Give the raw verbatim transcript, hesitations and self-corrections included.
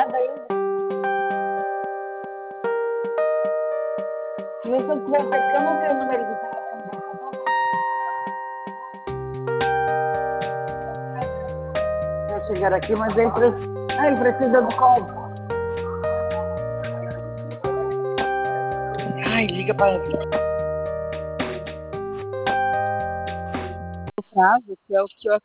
nada ainda. Mas eu vou ver, eu não tenho o número do telefone dele, tá? Eu chegar aqui, mas ele precisa, ah, ele precisa do código. Ai, liga para ele. O prazo, que é o que eu